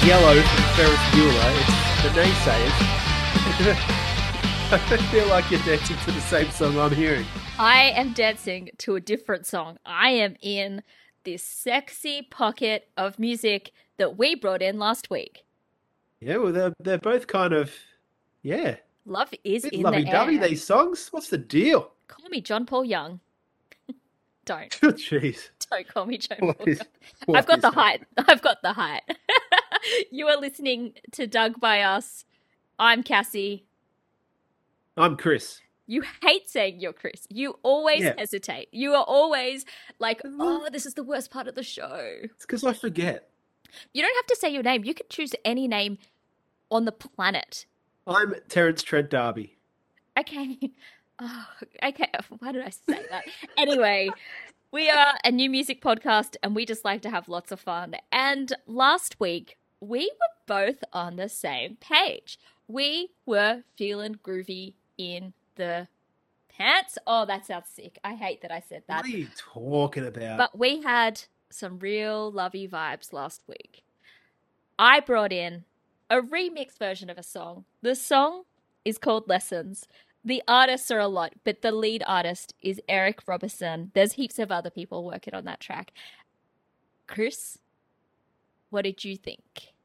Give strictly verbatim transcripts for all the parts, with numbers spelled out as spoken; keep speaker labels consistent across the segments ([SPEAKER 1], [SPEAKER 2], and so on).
[SPEAKER 1] Yellow from Ferris Bueller. It's the naysayers. I feel like you're dancing to the same song I'm hearing.
[SPEAKER 2] I am dancing to a different song. I am in this sexy pocket of music that we brought in last week.
[SPEAKER 1] Yeah, well, they're, they're both kind of, yeah,
[SPEAKER 2] Love is
[SPEAKER 1] a bit
[SPEAKER 2] in the
[SPEAKER 1] lovey-dovey,
[SPEAKER 2] air.
[SPEAKER 1] these songs. What's the deal?
[SPEAKER 2] Call me John Paul Young. Don't.
[SPEAKER 1] Jeez.
[SPEAKER 2] Don't call me John
[SPEAKER 1] What
[SPEAKER 2] Paul
[SPEAKER 1] is-
[SPEAKER 2] Young.
[SPEAKER 1] what
[SPEAKER 2] I've got
[SPEAKER 1] is
[SPEAKER 2] the
[SPEAKER 1] happening?
[SPEAKER 2] height. I've got the height. You are listening to Doug by Us. I'm Cassie.
[SPEAKER 1] I'm Chris.
[SPEAKER 2] You hate saying you're Chris. You always
[SPEAKER 1] Yeah.
[SPEAKER 2] hesitate. You are always like, oh, this is the worst part of the show.
[SPEAKER 1] It's because I forget.
[SPEAKER 2] You don't have to say your name. You can choose any name on the planet.
[SPEAKER 1] I'm Terence Trent D'Arby.
[SPEAKER 2] Okay. Oh, okay. Why did I say that? Anyway, we are a new music podcast and we just like to have lots of fun. And last week, we were both on the same page. We were feeling groovy in the pants. Oh, that sounds sick. I hate that I said that.
[SPEAKER 1] What are you talking about?
[SPEAKER 2] But we had some real lovey vibes last week. I brought in a remix version of a song. The song is called Lessons. The artists are a lot, but the lead artist is Eric Robertson. There's heaps of other people working on that track. Chris, what did you think?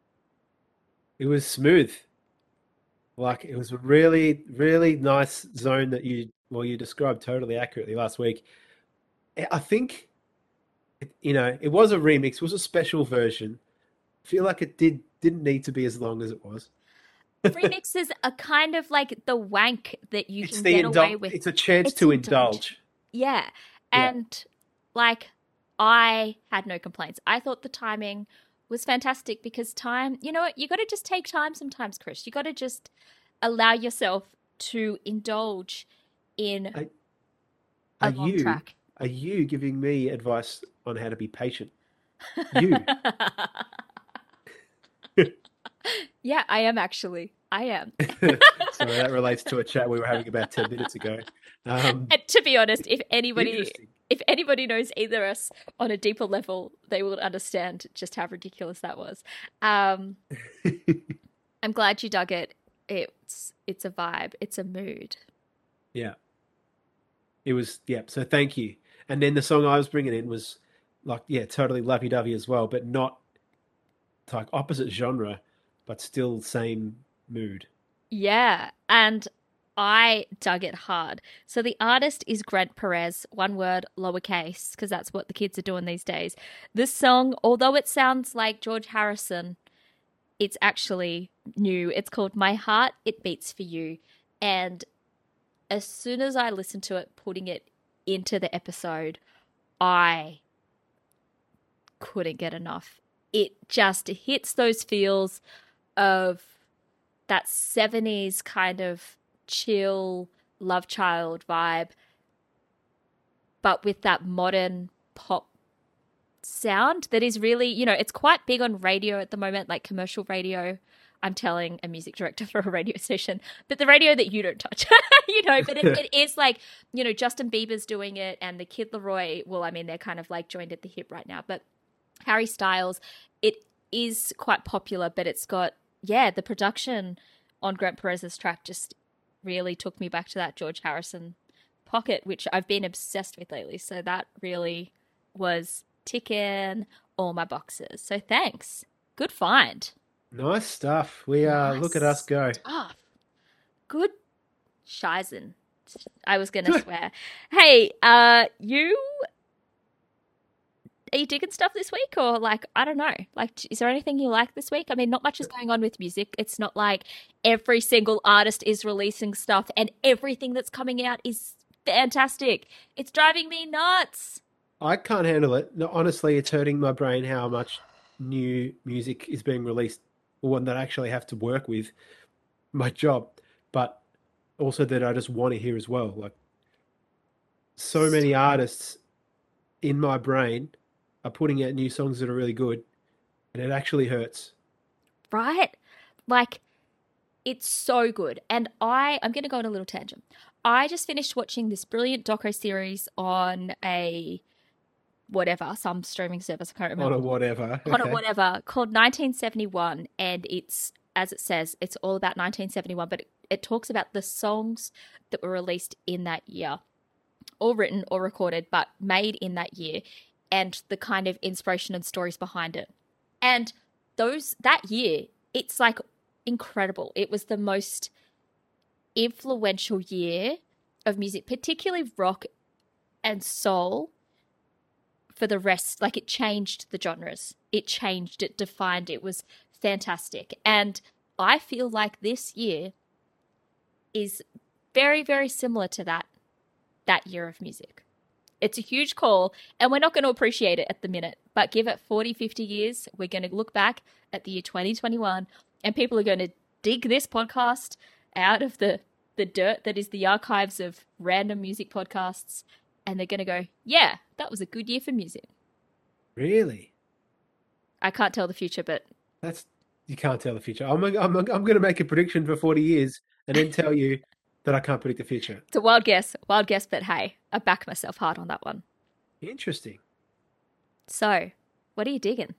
[SPEAKER 1] It was smooth. Like, it was a really, really nice zone that you, well, you described totally accurately last week. I I think, you know, it was a remix, it was a special version. I feel like it did didn't need to be as long as it was.
[SPEAKER 2] Remixes are kind of like the wank that you
[SPEAKER 1] It's
[SPEAKER 2] can
[SPEAKER 1] the
[SPEAKER 2] get away
[SPEAKER 1] indul
[SPEAKER 2] with.
[SPEAKER 1] it's a chance
[SPEAKER 2] It's
[SPEAKER 1] to
[SPEAKER 2] indulge.
[SPEAKER 1] indulge.
[SPEAKER 2] Yeah.
[SPEAKER 1] Yeah.
[SPEAKER 2] And like I had no complaints. I thought the timing was fantastic because time, you know what, you got to just take time sometimes, Chris. You got to just allow yourself to indulge in
[SPEAKER 1] Are,
[SPEAKER 2] a
[SPEAKER 1] are
[SPEAKER 2] long
[SPEAKER 1] you
[SPEAKER 2] track.
[SPEAKER 1] are you giving me advice on how to be patient? You.
[SPEAKER 2] Yeah, I am actually. I am.
[SPEAKER 1] So that relates to a chat we were having about ten minutes ago. Um,
[SPEAKER 2] And to be honest, if anybody
[SPEAKER 1] interesting.
[SPEAKER 2] if anybody knows either of us on a deeper level, they will understand just how ridiculous that was. Um, I'm glad you dug it. It's it's a vibe. It's a mood.
[SPEAKER 1] Yeah, it was. Yeah, so thank you. And then the song I was bringing in was like, yeah, totally lovey-dovey as well, but not like opposite genre, but still same mood.
[SPEAKER 2] Yeah, and I dug it hard. So the artist is Grant Perez, one word, lowercase, because that's what the kids are doing these days. This song, although it sounds like George Harrison, it's actually new. It's called My Heart, It Beats for You. And as soon as I listened to it, putting it into the episode, I couldn't get enough. It just hits those feels of that seventies kind of chill love child vibe, but with that modern pop sound that is really, you know, it's quite big on radio at the moment, like commercial radio. I'm telling a music director for a radio station, but the radio that you don't touch, you know, but it, it is like, you know, Justin Bieber's doing it and the Kid Laroi, well, I mean, they're kind of like joined at the hip right now, but Harry Styles, it is quite popular, but it's got, yeah, the production on Grant Perez's track just really took me back to that George Harrison pocket, which I've been obsessed with lately. So that really was ticking all my boxes. So thanks. Good find.
[SPEAKER 1] Nice stuff. We uh, look at us go.
[SPEAKER 2] Stuff. Good shizen. I was going to swear. Hey, uh, you... Are you digging stuff this week or like, I don't know, like, is there anything you like this week? I mean, not much is going on with music. It's not like every single artist is releasing stuff and everything that's coming out is fantastic. It's driving me nuts.
[SPEAKER 1] I can't handle it. No, honestly, it's hurting my brain how much new music is being released, or one that I actually have to work with my job, but also that I just want to hear as well. Like, so many artists in my brain are putting out new songs that are really good, and it actually hurts.
[SPEAKER 2] Right? Like, it's so good. And I, I'm going to go on a little tangent. I just finished watching this brilliant doco series on a whatever, some streaming service, I can't
[SPEAKER 1] On
[SPEAKER 2] remember.
[SPEAKER 1] a whatever.
[SPEAKER 2] On a
[SPEAKER 1] Okay.
[SPEAKER 2] whatever, called nineteen seventy-one. And it's, as it says, it's all about nineteen seventy-one, but it, it talks about the songs that were released in that year, or written or recorded, but made in that year, and the kind of inspiration and stories behind it. And those, that year, it's like incredible. It was the most influential year of music, particularly rock and soul, for the rest. Like, it changed the genres. It changed, it defined, it was fantastic. And I feel like this year is very, very similar to that, that year of music. It's a huge call, and we're not going to appreciate it at the minute, but give it forty, fifty years, we're going to look back at the year twenty twenty-one, and people are going to dig this podcast out of the, the dirt that is the archives of random music podcasts, and they're going to go, yeah, that was a good year for music.
[SPEAKER 1] Really?
[SPEAKER 2] I can't tell the future, but...
[SPEAKER 1] That's, you can't tell the future. I'm, I'm, I'm going to make a prediction for forty years and then tell you that I can't predict the future.
[SPEAKER 2] It's a wild guess, wild guess, but hey, I back myself hard on that one.
[SPEAKER 1] Interesting.
[SPEAKER 2] So, what are you digging?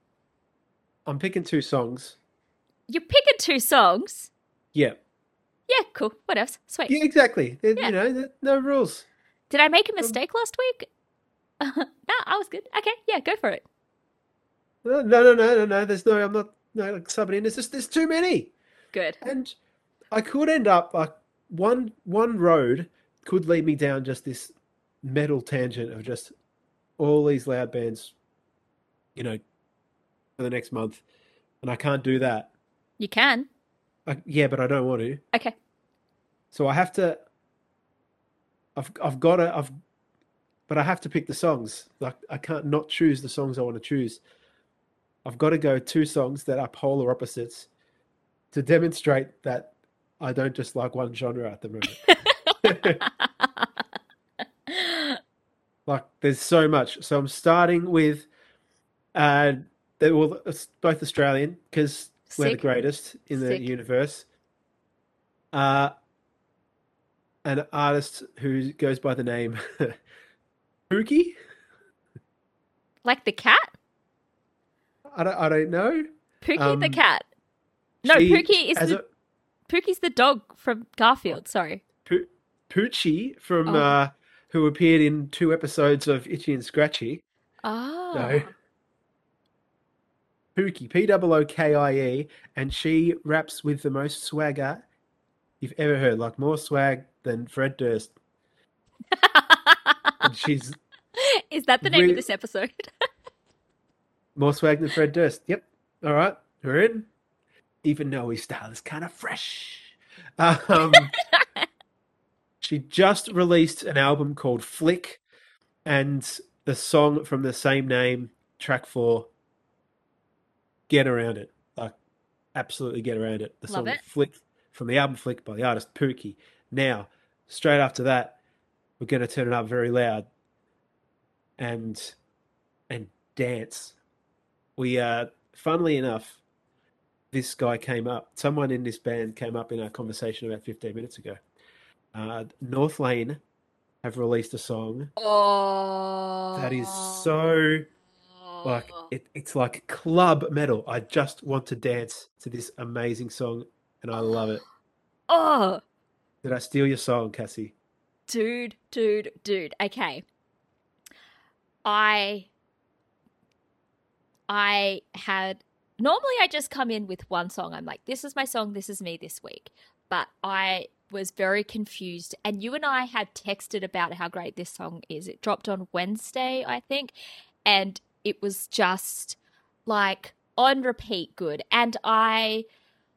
[SPEAKER 1] I'm picking two songs.
[SPEAKER 2] You're picking two songs?
[SPEAKER 1] Yeah.
[SPEAKER 2] Yeah, cool. What else? Sweet.
[SPEAKER 1] Yeah, exactly. There-
[SPEAKER 2] Yeah.
[SPEAKER 1] You know, there- no rules.
[SPEAKER 2] Did I make a mistake last week? no, I was good. Okay, yeah, go for it.
[SPEAKER 1] No, no, no, no, no, no. There's no, I'm not, no, like, subbing in. There's just, there's too many.
[SPEAKER 2] Good.
[SPEAKER 1] And I could end up like one, one road could lead me down just this metal tangent of just all these loud bands, you know, for the next month. And I can't do that.
[SPEAKER 2] You can.
[SPEAKER 1] I, yeah, but I don't want to.
[SPEAKER 2] Okay.
[SPEAKER 1] So I have to, I've, I've got to, I've, but I have to pick the songs. Like, I can't not choose the songs I want to choose. I've got to go two songs that are polar opposites to demonstrate that I don't just like one genre at the moment. Like, there's so much. So I'm starting with, uh, they well, it's both Australian because we're the
[SPEAKER 2] Sick.
[SPEAKER 1] greatest in the
[SPEAKER 2] Sick.
[SPEAKER 1] universe. Uh, an artist who goes by the name Pookie.
[SPEAKER 2] Like the cat?
[SPEAKER 1] I don't, I don't know.
[SPEAKER 2] Pookie
[SPEAKER 1] Um,
[SPEAKER 2] the cat. No,
[SPEAKER 1] She-
[SPEAKER 2] Pookie is
[SPEAKER 1] as
[SPEAKER 2] the
[SPEAKER 1] a-
[SPEAKER 2] Pookie's the dog from Garfield. Sorry.
[SPEAKER 1] Poo- Poochie from
[SPEAKER 2] Oh.
[SPEAKER 1] uh, who appeared in two episodes of Itchy and Scratchy.
[SPEAKER 2] Oh.
[SPEAKER 1] No. Pookie, P O O K I E, and she raps with the most swagger you've ever heard, like more swag than Fred Durst. And she's
[SPEAKER 2] Is that the name
[SPEAKER 1] Re-
[SPEAKER 2] of this episode?
[SPEAKER 1] more swag than Fred Durst. Yep. All right, we're in. Even though his style is kind of fresh. Um, she just released an album called Flick, and the song from the same name, track four, Get Around It. Like, absolutely get around it. The
[SPEAKER 2] Love
[SPEAKER 1] song
[SPEAKER 2] it.
[SPEAKER 1] Flick from the album Flick by the artist Pookie. Now, straight after that, we're going to turn it up very loud and and dance. We uh, funnily enough, this guy came up. Someone in this band came up in our conversation about fifteen minutes ago. Uh, North Lane have released a song
[SPEAKER 2] Oh.
[SPEAKER 1] that is so like it, it's like club metal. I just want to dance to this amazing song, and I love it.
[SPEAKER 2] Oh,
[SPEAKER 1] Did I steal your song, Cassie?
[SPEAKER 2] dude, dude, dude. Okay. I I had normally I just come in with one song. I'm like, this is my song, this is me this week. But I was very confused, and you and I had texted about how great this song is. It dropped on Wednesday, I think, and it was just like on repeat good. And I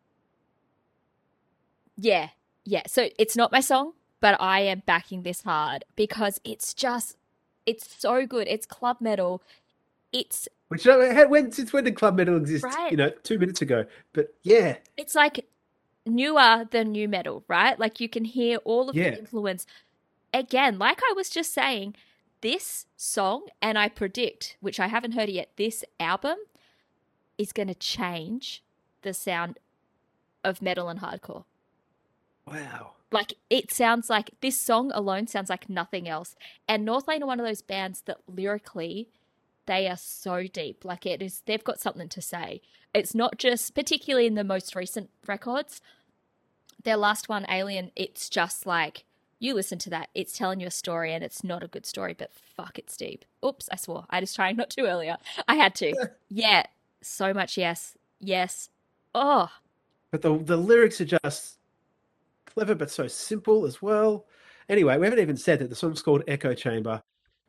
[SPEAKER 2] yeah, yeah. So it's not my song, but I am backing this hard because it's just it's so good. It's club metal. It's
[SPEAKER 1] Which uh, had- when since when did club metal exist?
[SPEAKER 2] Right.
[SPEAKER 1] You know, two minutes ago. But yeah,
[SPEAKER 2] it's like newer than new metal, right? Like you can hear all of
[SPEAKER 1] Yeah.
[SPEAKER 2] the influence. Again, like I was just saying, this song, and I predict, which I haven't heard it yet, this album is going to change the sound of metal and hardcore.
[SPEAKER 1] wow.
[SPEAKER 2] Like, it sounds like this song alone sounds like nothing else. And Northlane are one of those bands that lyrically, they are so deep. Like, it is, they've got something to say. It's not just, particularly in the most recent records, their last one, Alien, it's just like, you listen to that, it's telling you a story, and it's not a good story, but fuck, it's deep. Oops, I swore. I was trying not to earlier. I had to. Yeah, so much yes. Yes. Oh.
[SPEAKER 1] But the the lyrics are just clever, but so simple as well. Anyway, we haven't even said that the song's called Echo Chamber.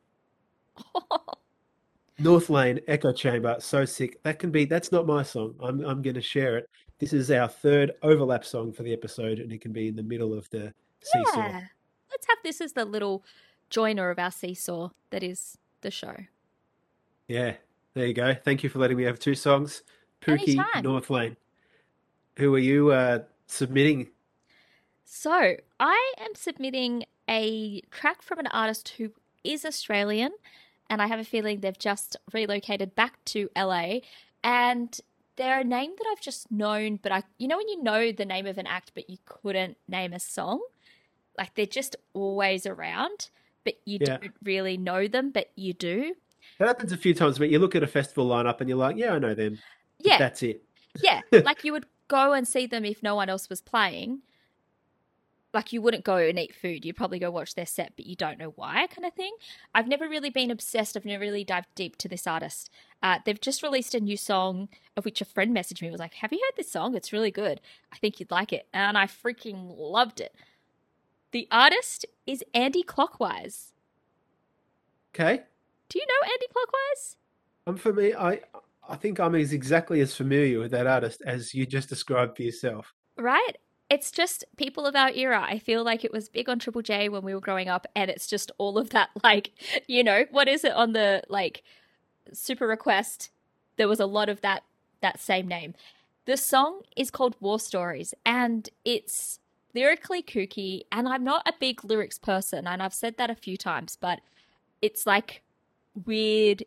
[SPEAKER 1] Northlane, Echo Chamber, so sick. That can be, that's not my song. I'm I'm going to share it. This is our third overlap song for the episode, and it can be in the middle of the seesaw.
[SPEAKER 2] Yeah. Let's have this as the little joiner of our seesaw that is the show.
[SPEAKER 1] Yeah, there you go. Thank you for letting me have two songs. Pookie,
[SPEAKER 2] Anytime.
[SPEAKER 1] Northlane. Who are you uh, submitting?
[SPEAKER 2] So, I am submitting a track from an artist who is Australian, and I have a feeling they've just relocated back to L A, and they're a name that I've just known, but I, you know when you know the name of an act, but you couldn't name a song? Like, they're just always around, but you
[SPEAKER 1] Yeah.
[SPEAKER 2] don't really know them, but you do.
[SPEAKER 1] That happens a few times, but you look at a festival lineup and you're like, yeah, I know them. But
[SPEAKER 2] Yeah,
[SPEAKER 1] that's it.
[SPEAKER 2] yeah. Like, you would go and see them if no one else was playing. Like, you wouldn't go and eat food. You'd probably go watch their set, but you don't know why, kind of thing. I've never really been obsessed. I've never really dived deep to this artist. Uh, they've just released a new song, of which a friend messaged me, was like, have you heard this song? It's really good. I think you'd like it. And I freaking loved it. The artist is Andy Clockwise.
[SPEAKER 1] Okay.
[SPEAKER 2] Do you know Andy Clockwise?
[SPEAKER 1] Um, for me, I I think I'm as exactly as familiar with that artist as you just described for yourself.
[SPEAKER 2] Right? It's just people of our era. I feel like it was big on Triple J when we were growing up, and it's just all of that, like, you know, what is it on the, like, Super Request? There was a lot of that that same name. The song is called War Stories, and it's lyrically kooky, and I'm not a big lyrics person, and I've said that a few times, but it's like weird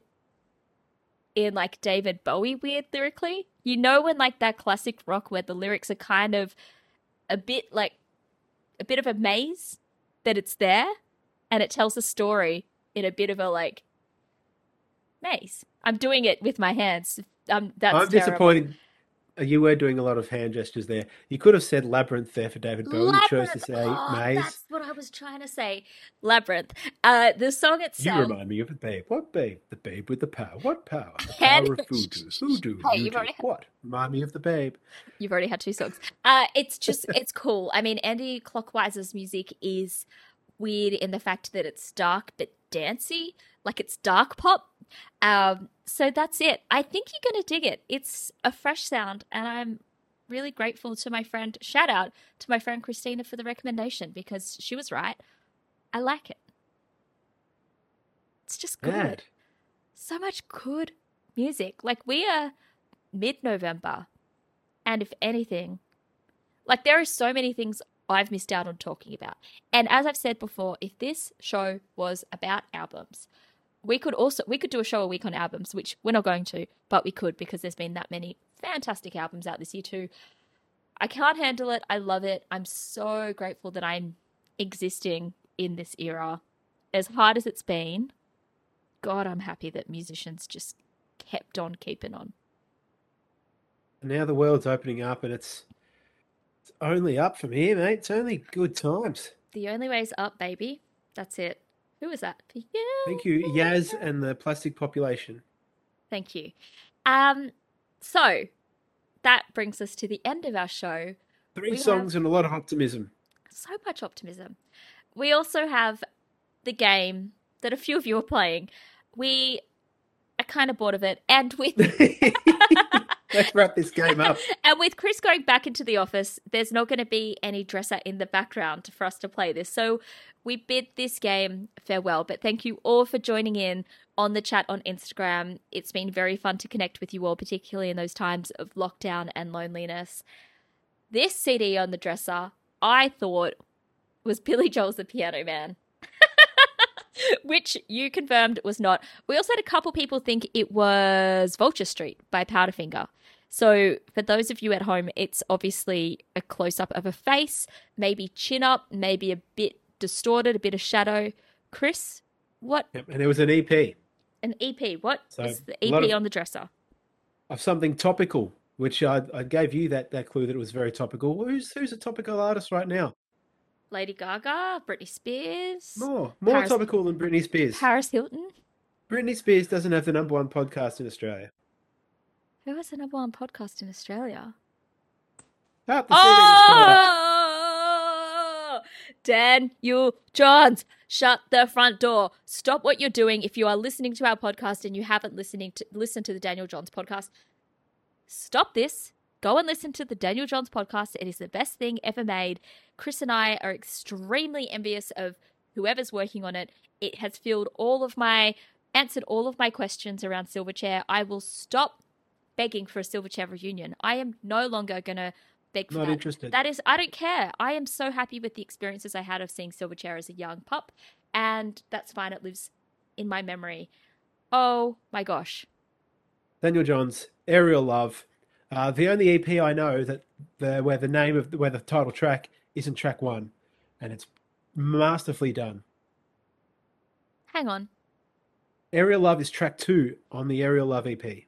[SPEAKER 2] in like David Bowie weird lyrically. You know, when like that classic rock where the lyrics are kind of a bit like a bit of a maze, that it's there and it tells a story in a bit of a like maze. I'm doing it with my hands. Um, that's
[SPEAKER 1] I'm
[SPEAKER 2] terrible.
[SPEAKER 1] disappointed. Uh, You were doing a lot of hand gestures there. You could have said labyrinth there for David Bowie. You chose to
[SPEAKER 2] Labyrinth.
[SPEAKER 1] say
[SPEAKER 2] Oh,
[SPEAKER 1] maze.
[SPEAKER 2] that's what I was trying to say. Labyrinth. Uh, the song
[SPEAKER 1] You
[SPEAKER 2] itself.
[SPEAKER 1] remind me of a babe. What babe? The babe with the power. What power? The
[SPEAKER 2] Can-
[SPEAKER 1] power of voodoo. Voodoo.
[SPEAKER 2] Hey, you've
[SPEAKER 1] voodoo.
[SPEAKER 2] already-
[SPEAKER 1] What? Remind me of the babe.
[SPEAKER 2] You've already had two songs. Uh, it's just, it's cool. I mean, Andy Clockwise's music is weird in the fact that it's dark but dancey. Like, it's dark pop. Um, so that's it. I think you're going to dig it. It's a fresh sound, and I'm really grateful to my friend, shout out to my friend Christina for the recommendation, because she was right. I like it. It's just good.
[SPEAKER 1] Mad.
[SPEAKER 2] So much good music. Like, we are mid-November, and if anything, like, there are so many things I've missed out on talking about. And as I've said before, if this show was about albums, we could also we could do a show a week on albums, which we're not going to, but we could, because there's been that many fantastic albums out this year too. I can't handle it. I love it. I'm so grateful that I'm existing in this era. As hard as it's been, God, I'm happy that musicians just kept on keeping on.
[SPEAKER 1] Now the world's opening up, and it's it's only up from here, mate. It's only good times.
[SPEAKER 2] The only way's up, baby. That's it. Who was that? For you.
[SPEAKER 1] Thank you, Yaz and the Plastic Population.
[SPEAKER 2] Thank you. Um, so that brings us to the end of our show.
[SPEAKER 1] Three
[SPEAKER 2] We
[SPEAKER 1] songs and a lot of optimism.
[SPEAKER 2] So much optimism. We also have the game that a few of you are playing. We are kind of bored of it, and with
[SPEAKER 1] Let's wrap this game up.
[SPEAKER 2] and with Chris going back into the office, there's not going to be any dresser in the background for us to play this. So we bid this game farewell. But thank you all for joining in on the chat on Instagram. It's been very fun to connect with you all, particularly in those times of lockdown and loneliness. This C D on the dresser, I thought, was Billy Joel's The Piano Man. Which you confirmed was not. We also had a couple people think it was Vulture Street by Powderfinger. So for those of you at home, it's obviously a close-up of a face, maybe chin up, maybe a bit distorted, a bit of shadow. Chris, what?
[SPEAKER 1] Yep. And it was an E P.
[SPEAKER 2] An E P. What
[SPEAKER 1] So
[SPEAKER 2] is the
[SPEAKER 1] a lot
[SPEAKER 2] E P
[SPEAKER 1] of,
[SPEAKER 2] on the dresser?
[SPEAKER 1] of something topical, which I, I gave you that, that clue that it was very topical. Who's who's a topical artist right now?
[SPEAKER 2] Lady Gaga, Britney Spears,
[SPEAKER 1] More more
[SPEAKER 2] Paris,
[SPEAKER 1] topical than Britney Spears.
[SPEAKER 2] Paris Hilton.
[SPEAKER 1] Britney Spears doesn't have the number one podcast in Australia.
[SPEAKER 2] Who has the number one podcast in Australia?
[SPEAKER 1] Ah, the C V is coming up.
[SPEAKER 2] Oh, Daniel Johns, shut the front door. Stop what you're doing. If you are listening to our podcast and you haven't listening to listen to the Daniel Johns podcast, stop this. Go and listen to the Daniel Johns podcast. It is the best thing ever made. Chris and I are extremely envious of whoever's working on it. It has filled all of my, answered all of my questions around Silverchair. I will stop begging for a Silverchair reunion. I am no longer going to beg for
[SPEAKER 1] Not
[SPEAKER 2] that.
[SPEAKER 1] interested.
[SPEAKER 2] That is, I don't care. I am so happy with the experiences I had of seeing Silverchair as a young pup, and that's fine. It lives in my memory. Oh my gosh.
[SPEAKER 1] Daniel Johns, Aerial Love. Uh, the only E P I know that the where the name of where the title track isn't track one, and it's masterfully done.
[SPEAKER 2] Hang on.
[SPEAKER 1] Aerial Love is track two on the Aerial Love E P.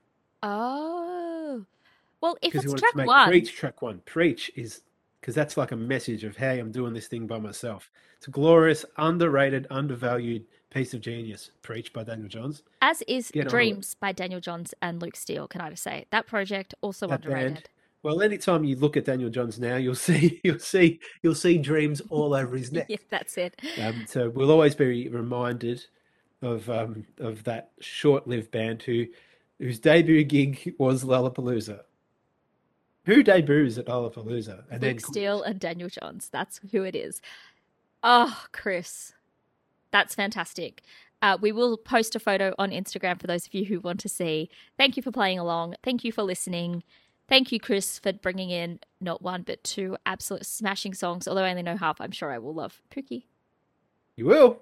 [SPEAKER 2] Oh. Well, if
[SPEAKER 1] Because he
[SPEAKER 2] it's
[SPEAKER 1] wanted
[SPEAKER 2] track
[SPEAKER 1] to make
[SPEAKER 2] one.
[SPEAKER 1] Preach track one. Preach is because that's like a message of, hey, I'm doing this thing by myself. It's a glorious, underrated, undervalued piece of genius. Preach by Daniel Johns.
[SPEAKER 2] As is
[SPEAKER 1] Get on with
[SPEAKER 2] Dreams by Daniel Johns and Luke Steele, can I just say. That project, also
[SPEAKER 1] That
[SPEAKER 2] underrated.
[SPEAKER 1] band. Well, anytime you look at Daniel Johns now, you'll see you'll see you'll see Dreams all over his neck.
[SPEAKER 2] Yeah, that's it.
[SPEAKER 1] Um, so we'll always be reminded of um, of that short-lived band who whose debut gig was Lollapalooza. Who debuts at Lollapalooza and then
[SPEAKER 2] Luke Steele and Daniel Johns. That's who it is. Oh, Chris. That's fantastic. Uh, we will post a photo on Instagram for those of you who want to see. Thank you for playing along. Thank you for listening. Thank you, Chris, for bringing in not one but two absolute smashing songs. Although I only know half, I'm sure I will love Pookie.
[SPEAKER 1] You will.